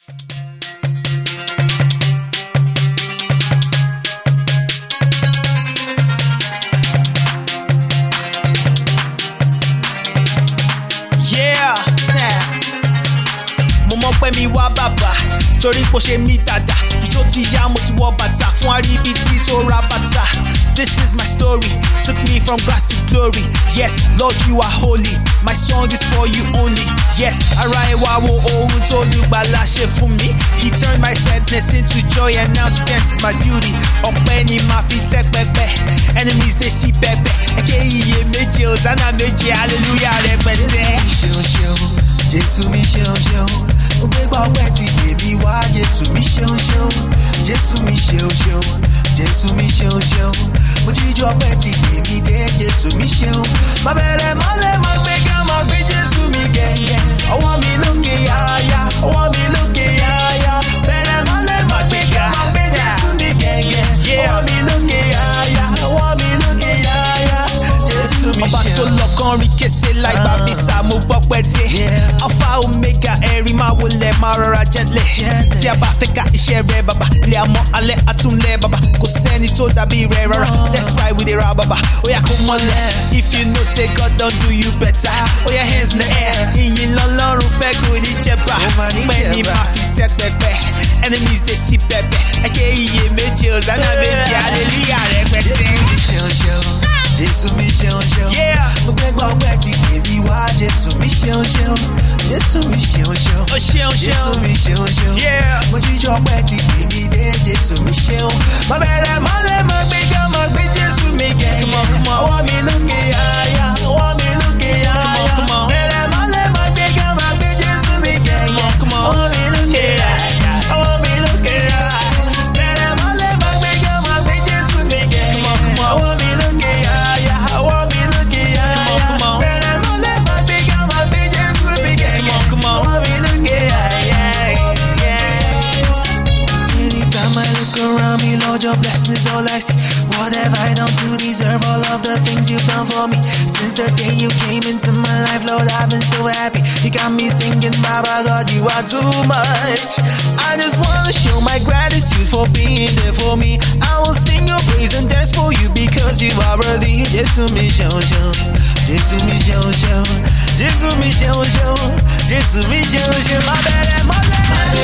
pẹ́ mi wá bàbá torí pé ó ṣe mí dáadáa ìjó ti yá mo ti wọ bàtà fún àríbítí tó ra bàtà. This is my story, took me from grass to glory. Yes, Lord, you are holy. My song is for you only. Yes, ara ẹwà wo ohun tó lùgbàlà ṣe fún mi. He turned my sadness into joy and now to dance is my duty. Ọpẹ́ ni màá fi tẹ́ pẹpẹ, enemies dey see pẹpẹ. Ẹ̀kẹ́ iye méje, Hosanna méje, hallelujah rẹpẹtẹ. Jésù mi ṣeun ṣeun, ó gbé gbọ́pẹ́ ti tèmi wá. Jésù mi ṣeun ṣeun, Jésù mi ṣeun ṣeun, Jésù mi ṣeun ṣeun, mo jíjọ pẹ́ ti tèmi dé. Jésù mi ṣeun, má bẹ̀rẹ̀ mọ́lẹ̀ má gbé ká má gbé Jésù mi gẹ̀gẹ̀. Ọwọ́ mi lókè yáyá, ọwọ́ mi lókè yáyá. Bẹ̀rẹ̀ mọ́lẹ̀ má gbé ká má gbé Jésù mi gẹ̀gẹ̀. Ọwọ́ mi lókè yáyá, ọwọ́ mi lókè yáyá. Jésù mi ṣeun. Ọba tó lọ́kàn rí kése láì bá mi sá mo gbọ́ pẹ́ dé. Alpha Omega ẹ̀rí máa wọlé máa rọra gently. Tí a bá fẹ́ ka iṣẹ́ rẹ̀ bàbá, ilé àmọ́ alẹ́ àtúnlẹ̀ bàbá. Kò sẹ́ni tó dàbí rẹ̀ rárá. That's why we dey ra bàbá. Oya kò mọ́lẹ̀. If you know say God don do you better. Oya hands in the air. Ìyìn lọ́lọ́run fẹ́ kò ní jẹba. Pẹ́ ni màá fi tẹ́ pẹpẹ. Enemies dey see pẹpẹ. Ẹ̀kẹ́ iye méje, Hosanna méje, hallelujah rẹpẹtẹ. Jésù mi ṣeun ṣeun, ó gbé gbọ́pẹ́ ti tèmi wá. Jésù mi ṣeun ṣeun, Jésù mi ṣeun ṣeun, Ó ṣeun Jésù ṣeun. mi ṣeun ṣeun, mo jíjọ pẹ́ ti tèmi dé. Jésù mi ṣeun, má bẹ̀rẹ̀ mọ́lẹ̀ má gbé ká má gbé Jésù mi gẹ̀gẹ̀. Ọwọ́ mi lókè yáyá, ọwọ́ mi lókè yáyá. Bẹ̀rẹ̀ mọ́lẹ̀ má gbé ká má gbé Jésù mi gẹ̀gẹ̀. Ọwọ́ mi lókè yáyá, ọwọ́ mi lókè yáyá. Bẹ̀rẹ̀ mọ́lẹ̀ má gbé ká má gbé Jésù mi gẹ̀gẹ̀. Ọwọ́ mi lókè yáyá, ọwọ́ mi lókè yáyá. Bẹ̀rẹ̀ mọ́lẹ̀ má gbé ká má gbé Jésù mi gẹ̀gẹ̀. Ọwọ́ mi lókè yáyá. Anytime I look around me, Lord, your blessing is all I see. What have I done to deserve all of the things you've done for me? Since the day you came into my life, Lord, I've been so happy. You got me singing, Baba God, you are too much. I just wanna show my gratitude for being there for me. I will sing your praise and dance for you because you are worthy. Jésù mi ṣeun ṣeun, Jésù mi ṣeun ṣeun, Jésù mi ṣeun ṣeun, Jésù mi ṣeun ṣeun. Má bẹ̀rẹ̀ mọ́lẹ̀.